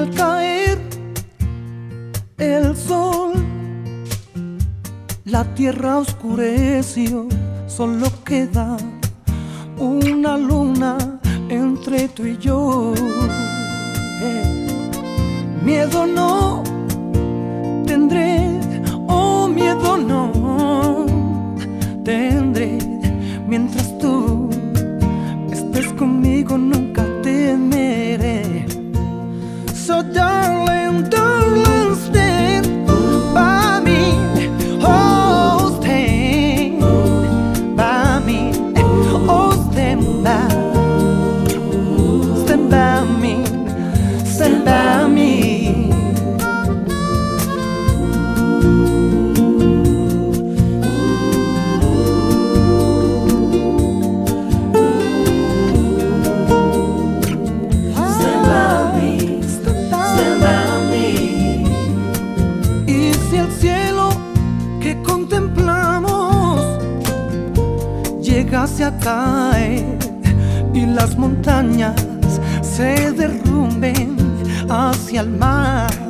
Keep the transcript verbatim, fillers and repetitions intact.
Al caer el sol, la tierra oscureció, solo queda una luna entre tú y yo. Eh. Miedo no tendré, oh miedo no tendré, mientras tú estés conmigo nunca temeré. So darling, darling, stand by me, oh stand by me, oh stand by, stand by me, stand by me. Llegase a caer y las montañas se derrumben hacia el mar.